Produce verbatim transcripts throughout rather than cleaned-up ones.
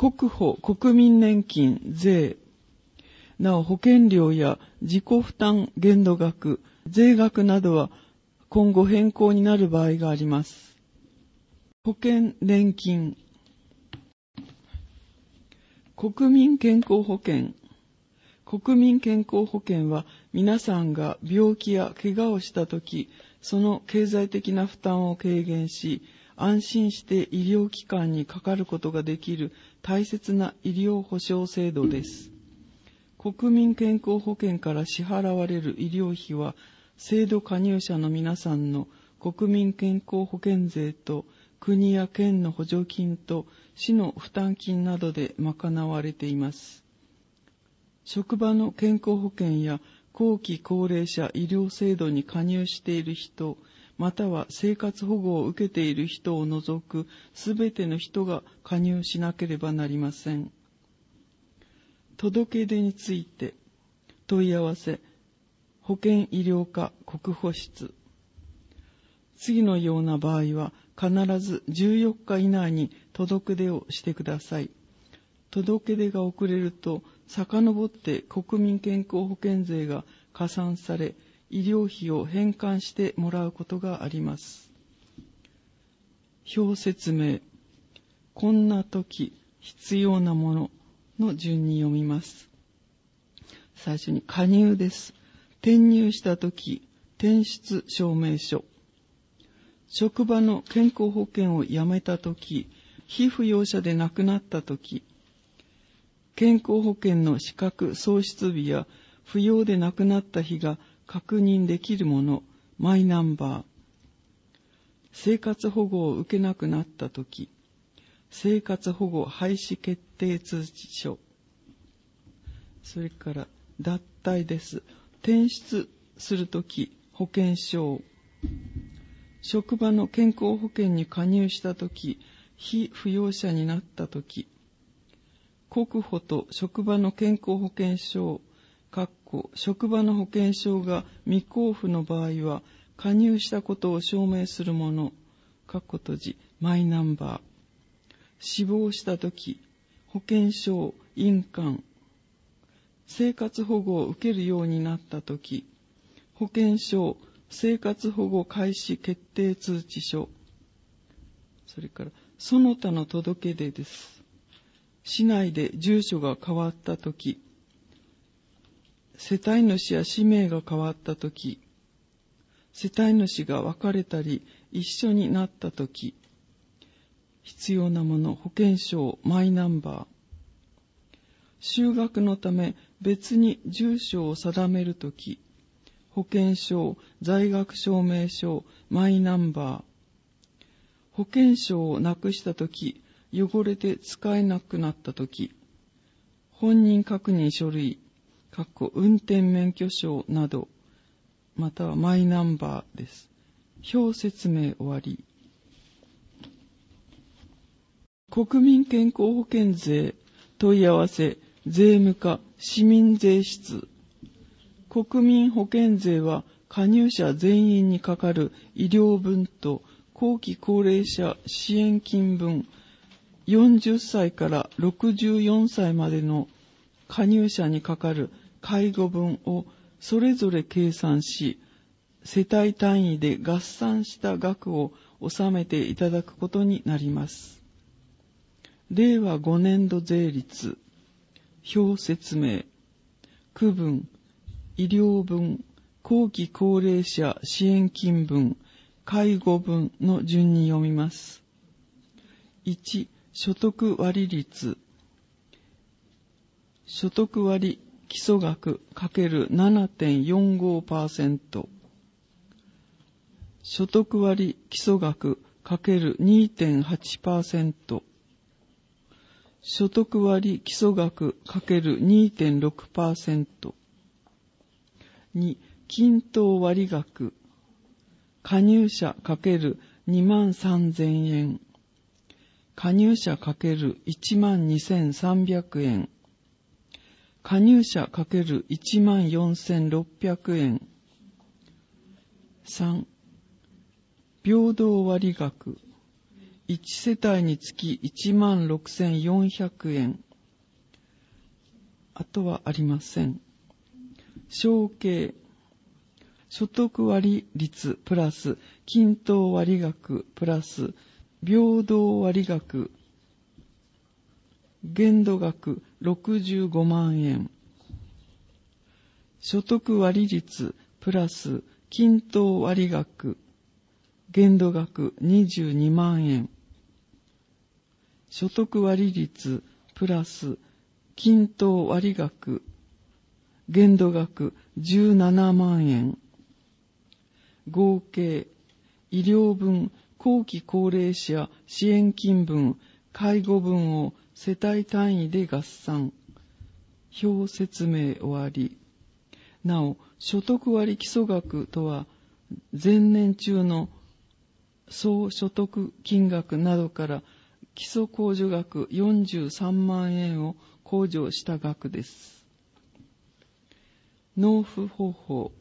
国保、国民年金、税、なお保険料や自己負担限度額、税額などは今後変更になる場合があります。保険年金、国民健康保険。国民健康保険は皆さんが病気や怪我をしたとき、その経済的な負担を軽減し、安心して医療機関にかかることができる大切な医療保障制度です。国民健康保険から支払われる医療費は、制度加入者の皆さんの国民健康保険税と国や県の補助金と市の負担金などで賄われています。職場の健康保険や後期高齢者医療制度に加入している人、または生活保護を受けている人を除くすべての人が加入しなければなりません。届け出について問い合わせ、保険医療課国保室。次のような場合は必ずじゅうよっか以内に届け出をしてください。届け出が遅れると、遡って国民健康保険税が加算され、医療費を返還してもらうことがあります。表説明。こんな時、必要なものの順に読みます。最初に加入です。転入した時、転出証明書。職場の健康保険を辞めた時、被扶養者で亡くなった時、健康保険の資格喪失日や扶養で亡くなった日が確認できるもの、マイナンバー。生活保護を受けなくなったとき、生活保護廃止決定通知書。それから脱退です。転出するとき、保険証。職場の健康保険に加入したとき、被扶養者になったとき、国保と職場の健康保険証、職場の保険証が未交付の場合は、加入したことを証明するもの、閉じマイナンバー。死亡したとき、保険証、印鑑。生活保護を受けるようになったとき、保険証、生活保護開始決定通知書。それから、その他の届け出です。市内で住所が変わったとき、世帯主や氏名が変わったとき、世帯主が別れたり一緒になったとき、必要なもの、保険証、マイナンバー。就学のため別に住所を定めるとき、保険証、在学証明書、マイナンバー。保険証をなくしたとき、汚れて使えなくなったとき、本人確認書類、運転免許証など、またはマイナンバーです。表説明終わり。国民健康保険税問い合わせ、税務課、市民税室。国民保険税は加入者全員にかかる医療分と後期高齢者支援金分、よんじゅっさいからろくじゅうよんさいまでの加入者にかかる介護分をそれぞれ計算し、世帯単位で合算した額を納めていただくことになります。れいわごねんど税率、表説明、区分、医療分、後期高齢者支援金分、介護分の順に読みます。いち、所得割率。所得割基礎額 ×ななてんよんごパーセント。所得割基礎額 ×にてんはちパーセント。所得割基礎額 ×にてんろくパーセント。に、均等割額。加入者 ×にまんさんぜんえん。加入者 ×いちまんにせんさんびゃくえん。加入者 ×いちまんよんせんろっぴゃくえん。さん、平等割額。 いち世帯につきいちまんろくせんよんひゃくえん。あとはありません。承継、所得割率プラス均等割額プラス平等割額、限度額ろくじゅうごまんえん。所得割率プラス均等割額、限度額にじゅうにまんえん。所得割率プラス均等割額、限度額じゅうななまんえん。合計、医療分、後期高齢者支援金分、介護分を世帯単位で合算。表説明終わり。なお、所得割基礎額とは、前年中の総所得金額などから基礎控除額よんじゅうさんまんえんを控除した額です。納付方法。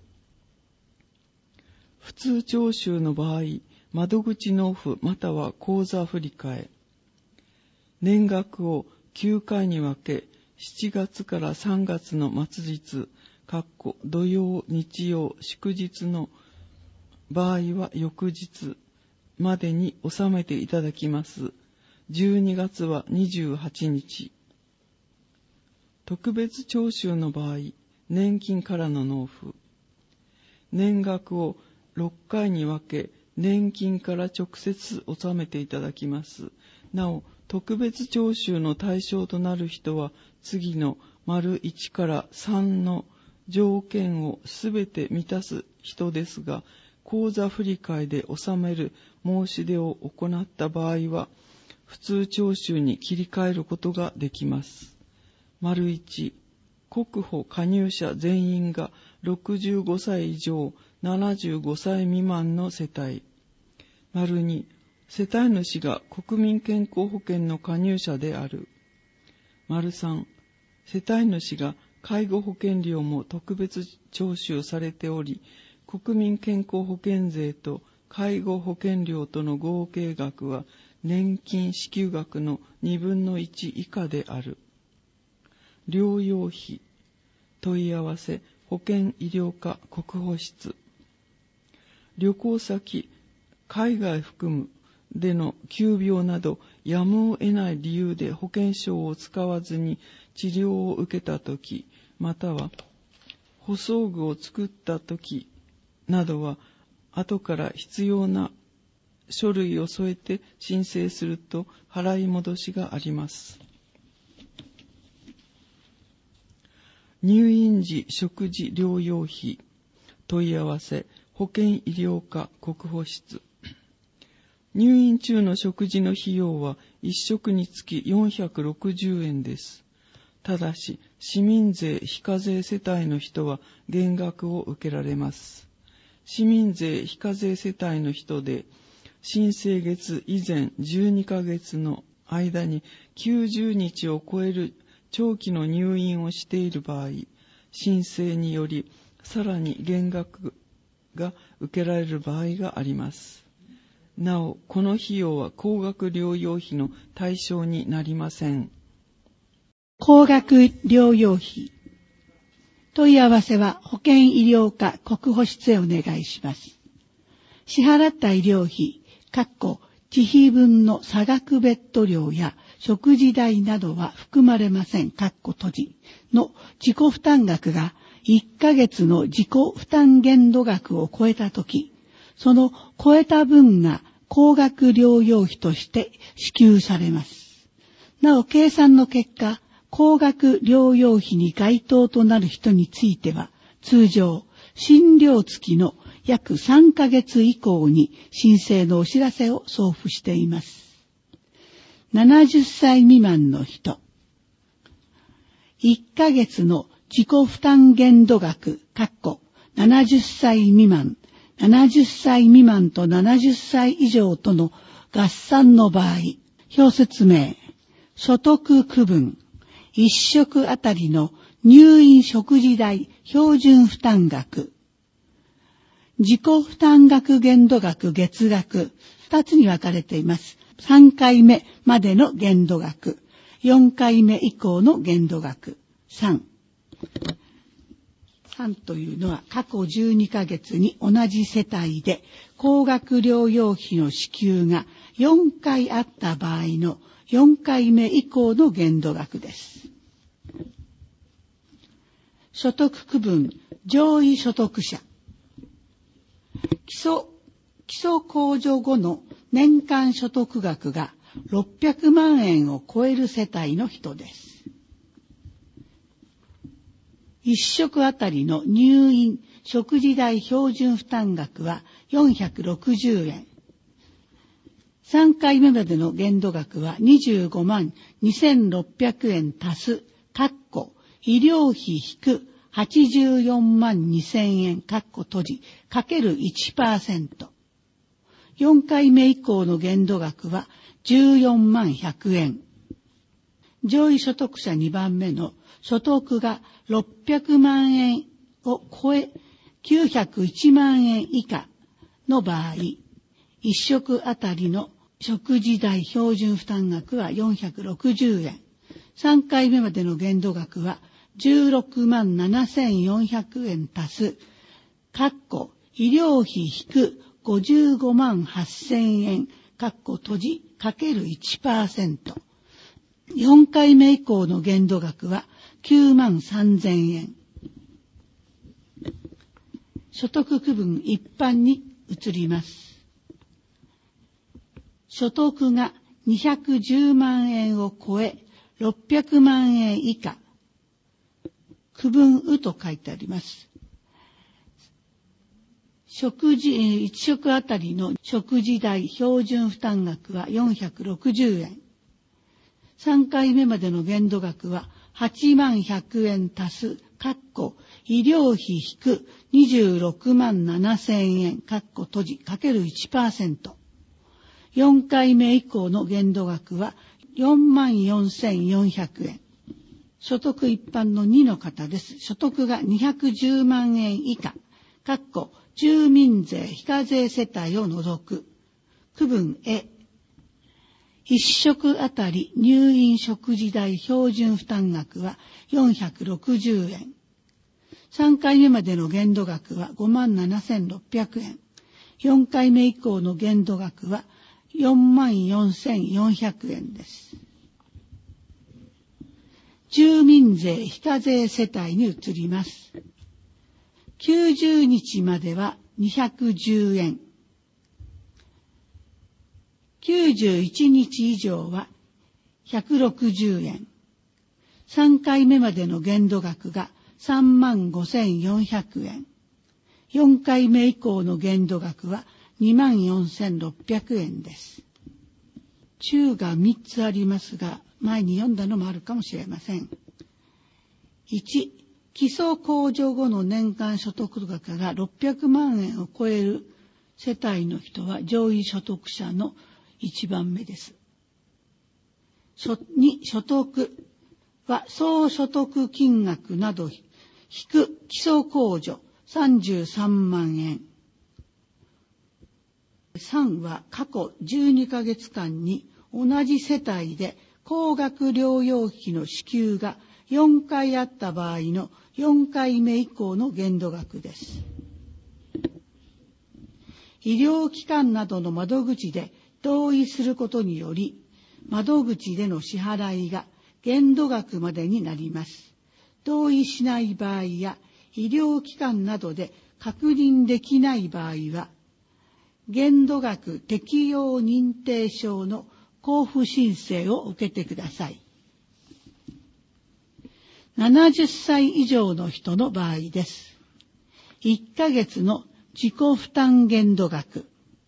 普通徴収の場合、窓口納付または口座振替。年額をきゅうかいに分け、しちがつからさんがつの末日、土曜、日曜、祝日の場合は翌日までに納めていただきます。じゅうにがつはにじゅうはちにち。特別徴収の場合、年金からの納付。年額をろっかいに分け、年金から直接納めていただきます。なお、特別徴収の対象となる人は、次の丸いちからさんの条件をすべて満たす人ですが、口座振替で納める申し出を行った場合は、普通徴収に切り替えることができます。丸いち、国保加入者全員がろくじゅうごさい以上、ななじゅうごさい未満の世帯。丸に、世帯主が国民健康保険の加入者である。丸さん、世帯主が介護保険料も特別徴収されており、国民健康保険税と介護保険料との合計額は年金支給額のにぶんのいち以下である。療養費、問い合わせ、保険医療課国保室。旅行先、海外含むでの急病などやむを得ない理由で保険証を使わずに治療を受けたとき、または補装具を作ったときなどは、後から必要な書類を添えて申請すると払い戻しがあります。入院時食事療養費、問い合わせ、保険医療課国保室。入院中の食事の費用はいっしょくにつきよんひゃくろくじゅうえんです。ただし、市民税非課税世帯の人は減額を受けられます。市民税非課税世帯の人で、申請月以前じゅうにかげつの間にきゅうじゅうにちを超える長期の入院をしている場合、申請によりさらに減額が受けられる場合があります。なお、この費用は高額療養費の対象になりません。 高額療養費。問い合わせは保険医療課国保室へお願いします。支払った医療費、自費分の差額ベッド料や食事代などは含まれません。閉じの自己負担額がいっかげつの自己負担限度額を超えたとき、その超えた分が高額療養費として支給されます。なお、計算の結果、高額療養費に該当となる人については、通常、診療月の約さんかげつ以降に申請のお知らせを送付しています。ななじゅっさい未満の人。いっかげつの自己負担限度額、ななじゅっさい未満、ななじゅっさい未満とななじゅっさい以上との合算の場合、表説明、所得区分、一食あたりの入院食事代標準負担額、自己負担額限度額月額、二つに分かれています。 さんかいめまでの限度額、よんかいめ以降の限度額。さん。さんというのは過去じゅうにかげつに同じ世帯で高額療養費の支給がよんかいあった場合のよんかいめ以降の限度額です。所得区分上位所得者。基礎、基礎控除後の年間所得額がろっぴゃくまんえんを超える世帯の人です。一食あたりの入院、食事代標準負担額はよんひゃくろくじゅうえん。さんかいめまでの限度額はにじゅうごまんにせんろっぴゃくえん足す、かっこ、医療費引くはちじゅうよんまんにせんえん、かっこ閉じ、かける いちパーセント。よんかいめ以降の限度額はじゅうよんまんひゃくえん。上位所得者にばんめの所得がろっぴゃくまんえんを超えきゅうひゃくいちまんえん以下の場合、一食あたりの食事代標準負担額はよんひゃくろくじゅうえん。さんかいめまでの限度額はじゅうろくまんななせんよんひゃくえん足す、かっこ医療費引くごじゅうごまんはっせんえん、かっこ閉じ、かける いちパーセント。よんかいめ以降の限度額はきゅうまんさんぜんえん。所得区分一般に移ります。所得がにひゃくじゅうまんえんを超えろっぴゃくまんえん以下、区分うと書いてあります。食事、一食あたりの食事代標準負担額はよんひゃくろくじゅうえん。さんかいめまでの限度額ははちまんひゃくえん足す、かっこ医療費引くにじゅうろくまんななせんえん、かっこ閉じ、かける いちパーセント。よんかいめ以降の限度額はよんまんよんせんよんひゃくえん。所得一般のにの方です。所得がにひゃくじゅうまんえん以下、かっこ住民税非課税世帯を除く。区分へ。一食あたり入院食事代標準負担額はよんひゃくろくじゅうえん。さんかいめまでの限度額はごまんななせんろっぴゃくえん。よんかいめ以降の限度額はよんまんよんせんよんひゃくえんです。住民税非課税世帯に移ります。きゅうじゅうにちまではにひゃくじゅうえん。きゅうじゅういちにち以上はひゃくろくじゅうえん。さんかいめまでの限度額がさんまんごせんよんひゃくえん。よんかいめ以降の限度額はにまんよんせんろっぴゃくえんです。中がみっつありますが、前に読んだのもあるかもしれません。いち、基礎控除後の年間所得額がろっぴゃくまんえんを超える世帯の人は上位所得者のいちばんめです。に、所得は総所得金額など引く基礎控除さんじゅうさんまんえん。さんは過去じゅうにかげつかんに同じ世帯で高額療養費の支給がよんかいあった場合のよんかいめ以降の限度額です。医療機関などの窓口で同意することにより、窓口での支払いが限度額までになります。同意しない場合や医療機関などで確認できない場合は、限度額適用認定証の交付申請を受けてください。ななじゅっさい以上の人の場合です。いっかげつの自己負担限度額。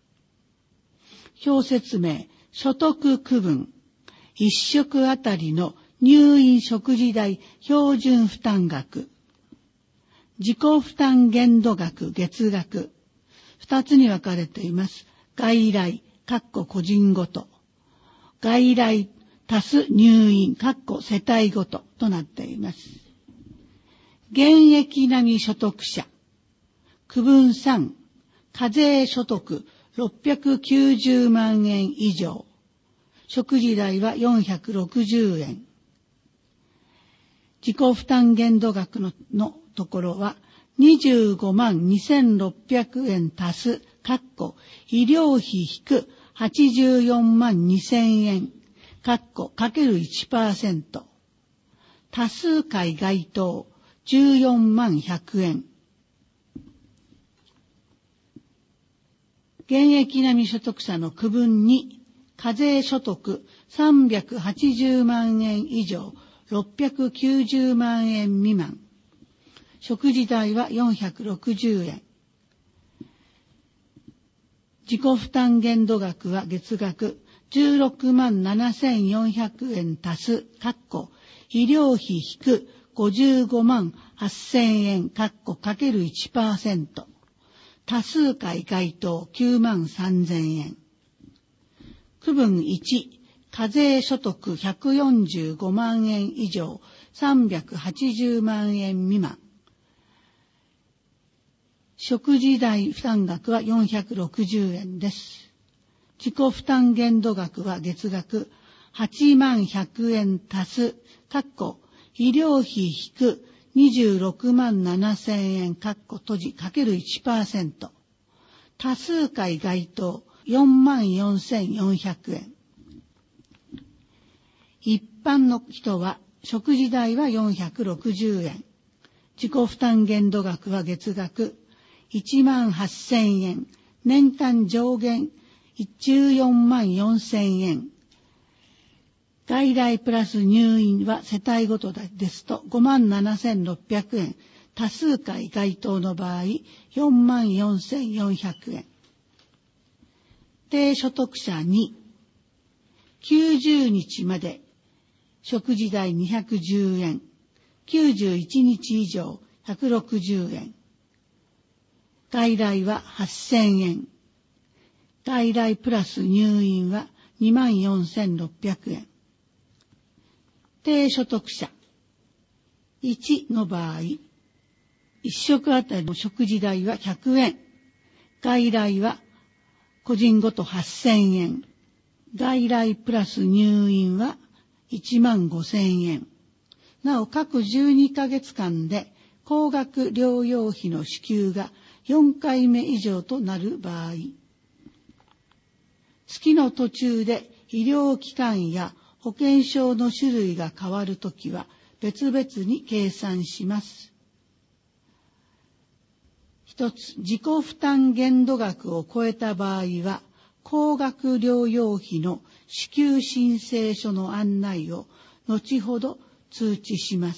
表説明、所得区分、一食あたりの入院食事代標準負担額、自己負担限度額月額、二つに分かれています。外来、かっこ個人ごと、外来足す入院、かっこ世帯ごととなっています。現役並み所得者、区分さん、課税所得ろっぴゃくきゅうじゅうまんえん以上、 食事代はよんひゃくろくじゅうえん。自己負担限度額 の, のところはにじゅうごまんにせんろっぴゃくえん足す、かっこ医療費引くはちじゅうよんまんにせんえん、かっこかける いちパーセント。多数回該当じゅうよんまんひゃくえん。現役並み所得者の区分に、課税所得さんびゃくはちじゅうまんえん以上ろっぴゃくきゅうじゅうまんえん未満。食事代はよんひゃくろくじゅうえん。自己負担限度額は月額じゅうろくまんななせんよんひゃくえん足す、かっこ医療費引くごじゅうごまんはっせんえん、かっこかける いちパーセント。多数回該当きゅうまんさんぜんえん。区分いち、課税所得ひゃくよんじゅうごまんえん以上さんびゃくはちじゅうまんえん未満。食事代負担額はよんひゃくろくじゅうえんです。自己負担限度額は月額はちまんひゃくえん足す、かっこ医療費引くにじゅうろくまんななせんえん、かっこ閉じかける いちパーセント。多数回該当よんまんよんせんよんひゃくえん。一般の人は食事代はよんひゃくろくじゅうえん。自己負担限度額は月額いちまんはっせんえん。年間上限じゅうよんまんよんせんえん。外来プラス入院は世帯ごとですとごまんななせんろっぴゃくえん。多数回該当の場合よんまんよんせんよんひゃくえん。低所得者にきゅうじゅうにちまで食事代にひゃくじゅうえん。きゅうじゅういちにち以上ひゃくろくじゅうえん。外来ははっせんえん。外来プラス入院はにまんよんせんろっぴゃくえん。低所得者いちの場合、いっ食あたりの食事代はひゃくえん。外来は個人ごとはっせんえん。外来プラス入院はいちまんごせんえん。なお、各じゅうにかげつかんで高額療養費の支給がよんかいめ以上となる場合、月の途中で医療機関や保険証の種類が変わるときは別々に計算します。一つ、自己負担限度額を超えた場合は、高額療養費の支給申請書の案内を後ほど通知します。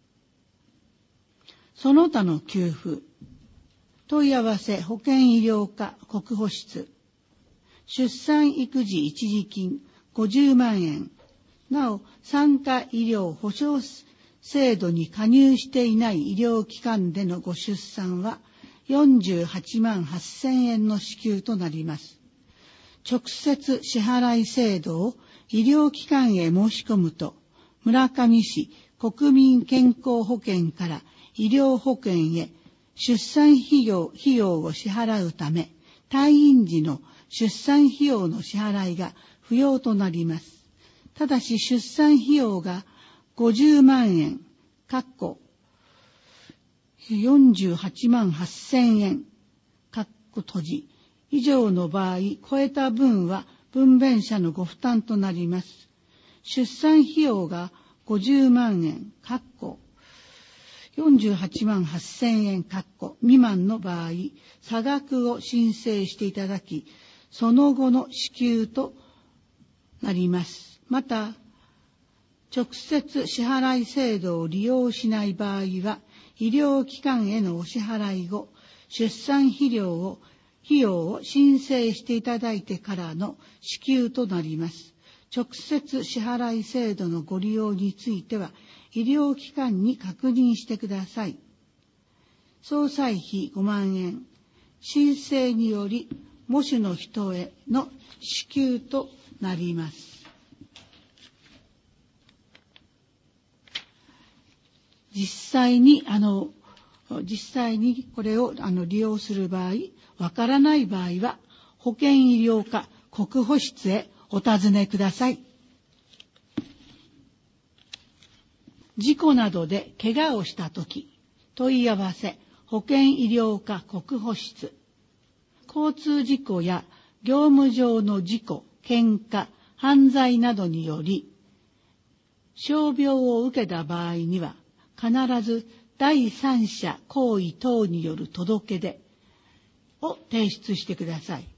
その他の給付、問い合わせ保険医療課国保室、出産育児一時金ごじゅうまんえん、なお産科医療保障制度に加入していない医療機関でのご出産はよんじゅうはちまんはっせんえんの支給となります。直接支払い制度を医療機関へ申し込むと、村上市国民健康保険から医療保険へ出産費用、費用を支払うため、退院時の出産費用の支払いが不要となります。ただし出産費用がごじゅうまんえん、かっこよんじゅうはちまんはっせんえん、かっこ閉じ、以上の場合、超えた分は分娩者のご負担となります。出産費用がごじゅうまんえん、かっこよんじゅうはちまんはっせんえん、かっこ未満の場合、差額を申請していただき、その後の支給となります。また、直接支払い制度を利用しない場合は、医療機関へのお支払い後、出産費用を費用を申請していただいてからの支給となります。直接支払い制度のご利用については、医療機関に確認してください。総歳費ごまんえん、申請により母子の人への支給となります。実際に、あの、実際にこれをあの利用する場合、わからない場合は、保健医療課国保室へお尋ねください。事故などで怪我をしたとき、問い合わせ保健医療課国保室。交通事故や業務上の事故、喧嘩、犯罪などにより、傷病を受けた場合には、必ず第三者行為等による届け出を提出してください。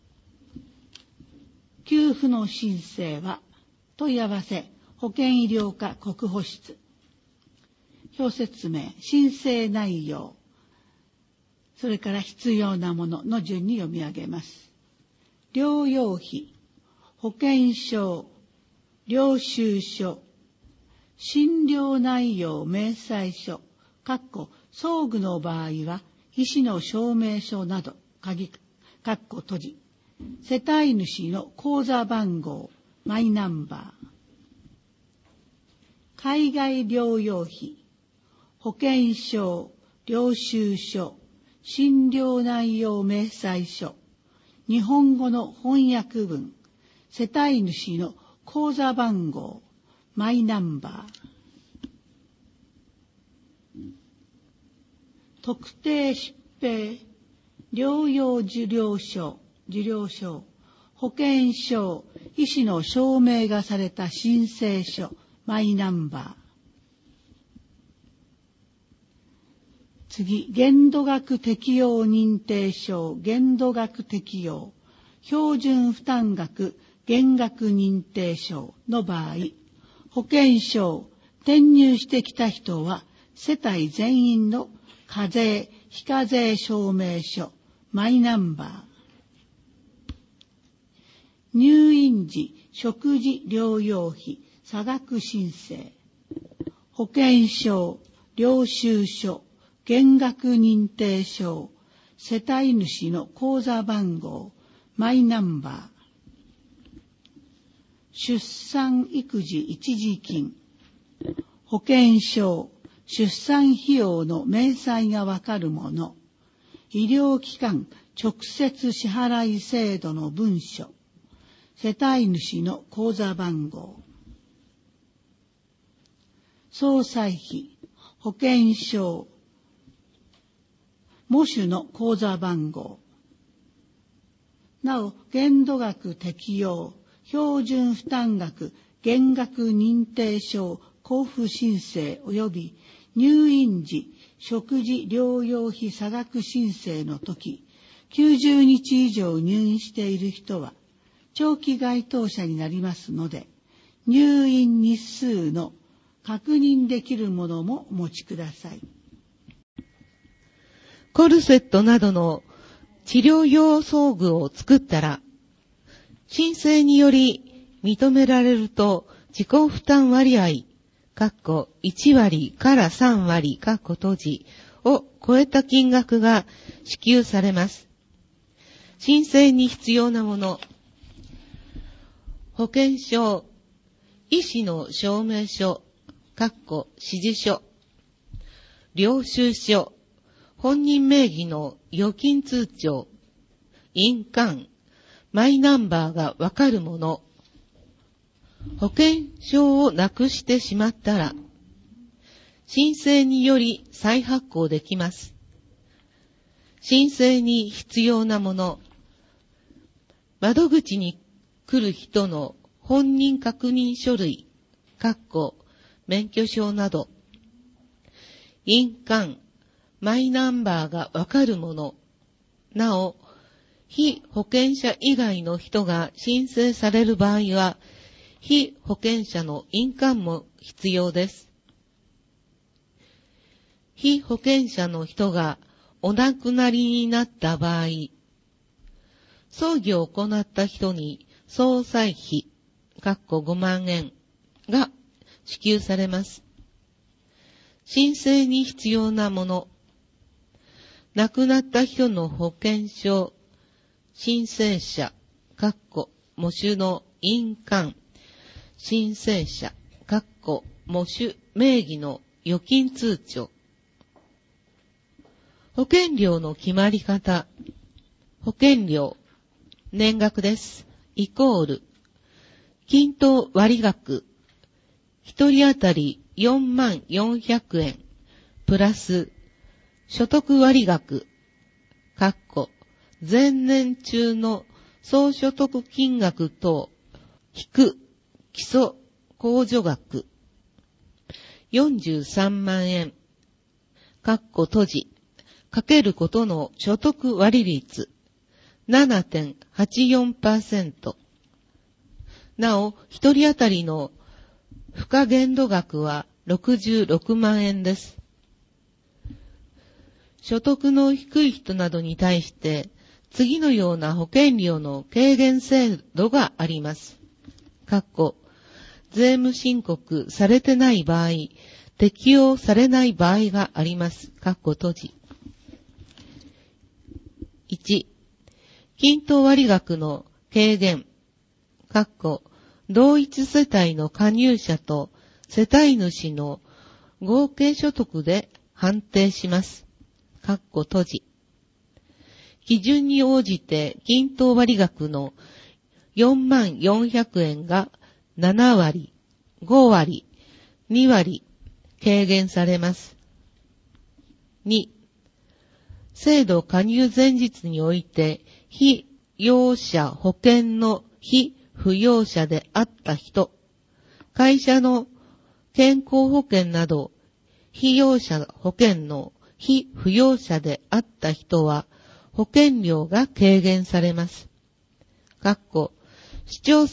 給付の申請は、問い合わせ保健医療課国保室。表説明、申請内容、それから必要なものの順に読み上げます。療養費、保険証、領収書、診療内容明細書、かっこ装具の場合は医師の証明書など、鍵、かっこ閉じ、世帯主の口座番号、マイナンバー、海外療養費、保険証、領収書、診療内容明細書、日本語の翻訳文、世帯主の口座番号、マイナンバー、特定疾病、療養受領証、受領証、保険証、医師の証明がされた申請書、マイナンバー。次、限度額適用認定証、限度額適用、標準負担額、減額認定証の場合、保険証、転入してきた人は、世帯全員の課税、非課税証明書、マイナンバー。入院時、食事療養費、差額申請。保険証、領収書、減額認定証、世帯主の口座番号、マイナンバー。出産育児一時金、保険証、出産費用の明細がわかるもの、医療機関直接支払い制度の文書、世帯主の口座番号、総歳費、保険証、母種の口座番号。なお、限度額適用、標準負担額、減額認定証、交付申請及び入院時、食事療養費差額申請のとき、きゅうじゅうにち以上入院している人は、長期該当者になりますので、入院日数の確認できるものもお持ちください。 コルセットなどの治療用装具を作ったら、申請により認められると自己負担割合、かっこいちわりからさんわり、かっこ閉じを超えた金額が支給されます。申請に必要なもの、保険証、医師の証明書、かっこ指示書、領収書、本人名義の預金通帳、印鑑、マイナンバーがわかるもの、保険証をなくしてしまったら、申請により再発行できます。申請に必要なもの、窓口に来る人の本人確認書類、かっこ免許証など、印鑑、マイナンバーがわかるもの、なお、被保険者以外の人が申請される場合は、被保険者の印鑑も必要です。被保険者の人がお亡くなりになった場合、葬儀を行った人に葬祭費、かっこごまんえんが支給されます。申請に必要なもの、亡くなった人の保険証、申請者、かっこ喪主の印鑑、申請者、かっこ喪主名義の預金通帳、保険料の決まり方、保険料、年額です。イコール、 均等割額、一人当たりよんまんよんひゃくえん、プラス、所得割額、かっこ、前年中の総所得金額等、引く、基礎控除額、よんじゅうさんまんえん、かっこ閉じ、かけることの所得割率、ななてんはちよんパーセント。なお、一人当たりの付加限度額はろくじゅうろくまんえんです。所得の低い人などに対して、次のような保険料の軽減制度があります。かっこ、税務申告されてない場合、適用されない場合があります。かっこ閉じ。いち、均等割額の軽減。かっこ、同一世帯の加入者と世帯主の合計所得で判定します。かっこ閉じ。基準に応じて均等割額のよんまんよんひゃくえんがななわり、ごわり、にわり軽減されます。に、制度加入前日において被用者保険の被扶養者であった人、会社の健康保険など被用者保険の被扶養者であった人は保険料が軽減されます。かっこ、市町